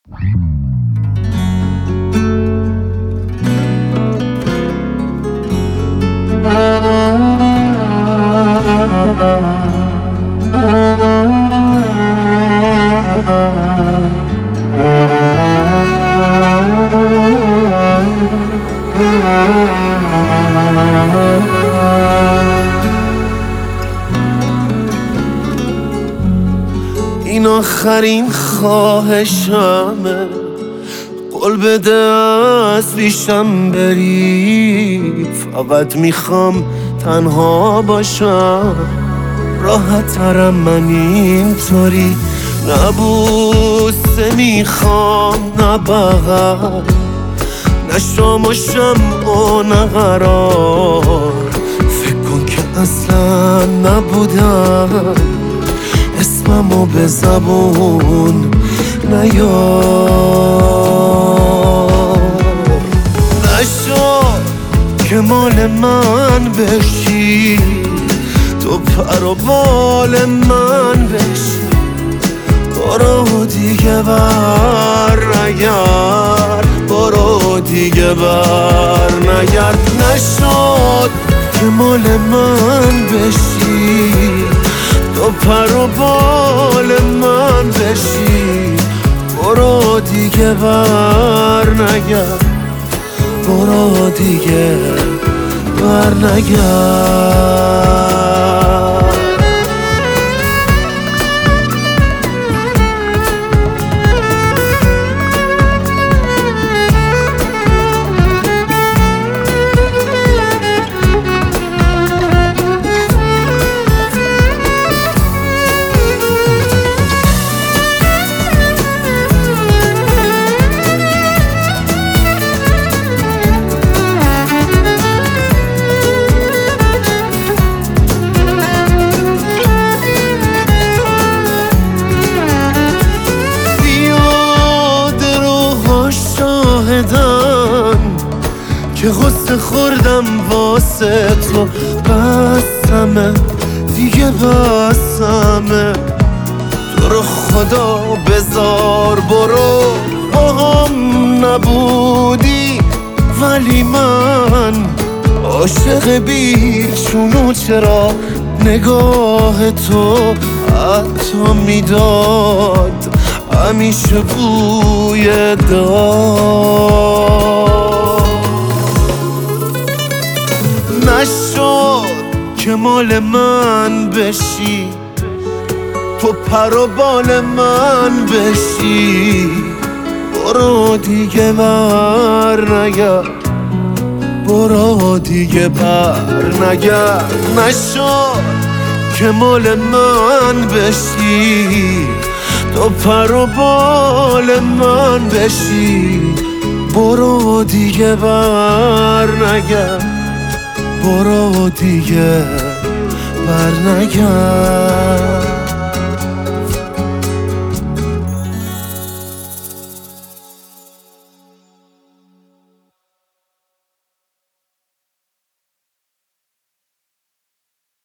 این آخرین خواهشمه، قول بده از پیشم بری. فقط میخوام تنها باشم، راحت ترم من اینطوری. نه بوسه میخوام نه بغل، نه شام و شمع و نه قرار. فکر کن که اصلا نبودم، اسممو به زبون نیار. نشد که مال من بشی، تو پر و بال من بشی. برو دیگه بر نگرد، برو دیگه بر نگرد. نشد که مال من بشی، تو پر و بال من بشی. برو دیگه بر نگرد، برو دیگه بر نگرد. که غصه خوردم واسه تو، بسمه دیگه بسمه. تو رو خدا بذار برو، باهم نبودی ولی من عاشق بیچونو. چرا نگاه تو حتی میداد همیشه بوی داد. نشد که مال من بشی، تو پر و بال من بشی. برو دیگه بر نگرد، برو دیگه بر نگرد. نشد که مال من بشی، تو پر و بال من بشی. برو دیگه بر نگرد، برو دیگه بر نگرد.